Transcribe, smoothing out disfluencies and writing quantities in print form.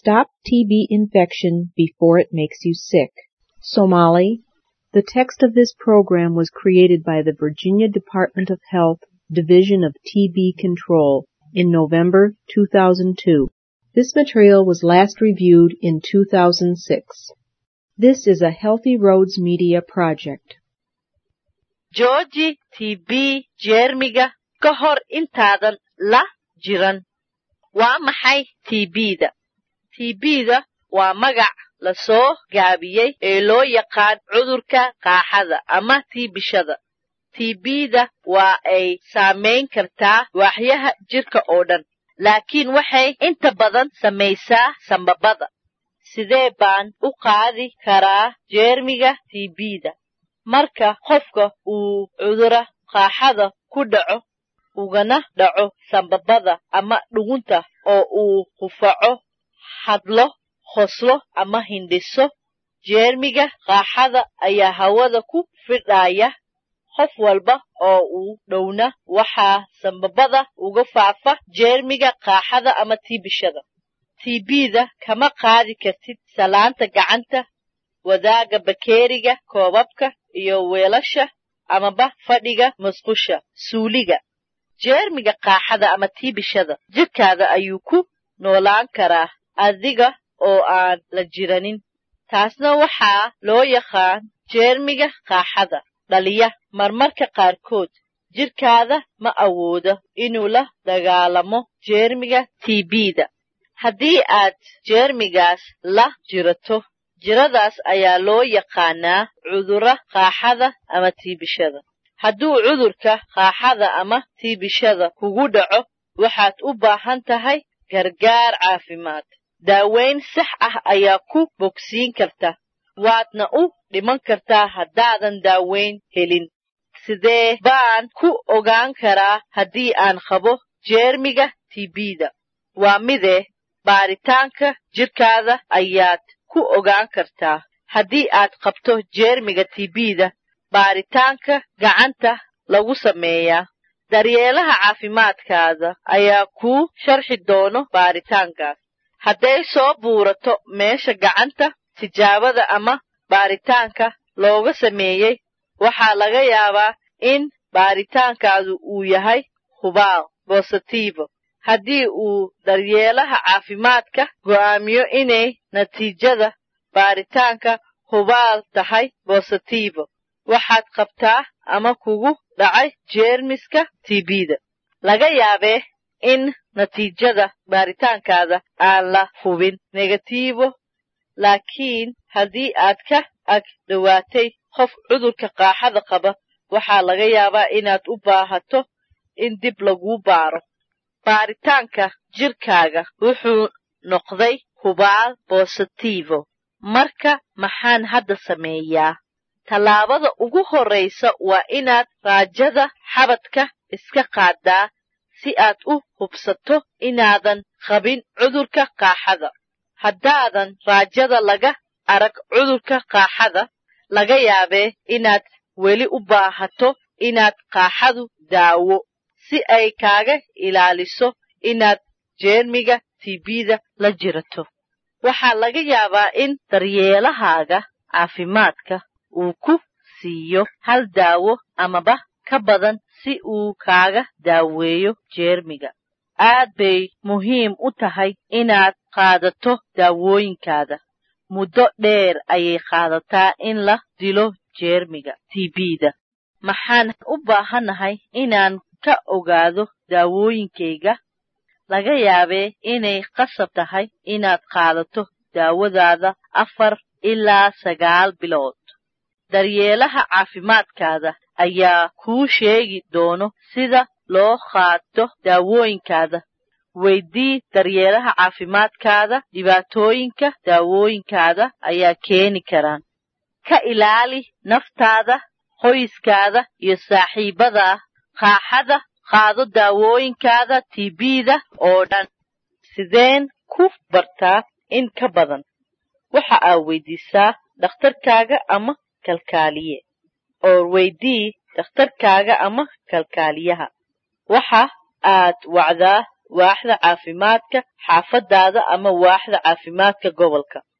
Stop TB infection before it makes you sick. Somali. The text of this program was created by the Virginia Department of Health, Division of TB Control, in November 2002. This material was last reviewed in 2006. This is a Healthy Roads Media project. Jooji TB jeermiga ka hor intaadan la jiran. Waa maxay TB-da? TB-da waa magac la soo gaabiyey ee loo yaqaan cudurka qaaxada ama tiibishada. TB-da waa ay saameyn kartaa waaxyaha jirka oo dhan, laakiin waxay inta badan samaysaa sambabada. Sidee baan u qaadi karaa jeermiga TB-da? Marka qofka uu cudurka qaaxada ku dhaco, ugana dhaco sambabada ama dhugunta oo uu qufaco, hadlo, qoslo ama hindhiso, jeermiga qaaxada ayaa hawada ku fidhaya. Qof walba oo uu dhowna waxaa sambabada uga faafa jeermiga qaaxada ama tiibishada. TB-da kama qaadi kartid salaanta gacanta, wadaaga bakeeriga, koobabka iyo weelasha amaba fadhiga musqusha, suuliga. Jeermiga qaaxada ama tiibishada jirkaada ayuu ku noolaan karaa adiga oo aan la jiranin. Taasna waxaa loo yaqaan jeermiga qaaxada dhaliya. Marmarka qaarkood jirkaada ma awoodo inuu la dagaalamo jeermiga TB-da. Haddii aad jeermigaas la jirato, jiradaas ayaa loo yaqaanaa cudurka qaaxada ama tiibishada. Hadduu cudurka qaaxada ama tiibishada kugu dhaco, waxaad u baahan tahay gargaar caafimaad. Daaweyn sax ah ayaa ku bogsiin karta, waadna u dhiman kartaa haddaadan daaweyn helin. Sidee baan ku ogaan karaa haddii aan qabo jeermiga TB-da? Waa midee baaritaanka jirkaada ayaad ku ogaan kartaa. Haddii aad qabto jeermiga TB-da, baaritaanka gacanta lagu sameeyaa. Daryeelaha caafimaadkaada ayaa kuu sharxi doono baaritaankaas. Hadday soo buurato meesha gacanta tijaabada ama baaritaanka looga sameeyey, waxaa laga yaabaa in baaritaankaadu uu yahay hubaal positivo. Haddii uu daryeelaha caafimaadka go'aamiyo inay natiijada baaritaanka hubaal tahay positivo, waxaad qabtaa ama kugu dhacay jeermiska TB-da. Laga yaabee in natiijada baaritaankaada aan la hubin negativo, laakiin haddii aad ka ag dhawaatay qof cudurka qaaxada qaba, waxaa laga yaabaa inaad u baahato in dib laguu baaro. Baaritaanka jirkaaga wuxuu noqday hubaal positivo. Marka maxaan hadda sameeyaa? Tallaabada ugu horreysa waa inaad raajada xabadka iska qaadaa si aad u hubsato inaadan qabin cudurka qaaxada. Haddaadan raajada laga arag cudurka qaaxada, laga yaabee inaad weli u baahato inaad qaaxadu daawo si ay kaaga ilaaliso inaad jeermiga TB-da la jirato. Waxaa laga yaabaa in daryeelahaaga caafimaadka uu ku siiyo hal daawo amaba ka badan si uu kaaga daaweeyo jeermiga. Aad bay muhiim u tahay inaad qaadato daawooyinkaada. Muddo dheer ayay qaadataa in la dilo jeermiga TB-da. Maxaan u baahanahay inaan ka ogaado daawooyinkayga? Laga yaabee inay qasab tahay inaad qaadato daawadaada 4 ilaa 9 bilood. Daryeelaha caafimaadkaada ayaa kuu sheegi doono sida loo qaato daawooyinkaada. Weydii daryeelaha caafimaadkaada dhibaatooyinka daawooyinkaada ayaa keeni karaan. Ka ilaali naftaada, qoyskaada iyo saaxiibada qaaxada. Qaado daawooyinkaada TB-da oo dhan. Sideen ku bartaa in ka badan? Waxa aad weydiisaa dhakhtarkaaga ama kalkaaliye. Oo weydii dhakhtarkaaga ama kalkaaliyaha. Waxa aad wacdaa waaxda caafimaadka xaafadaada ama waaxda caafimaadka gobolka.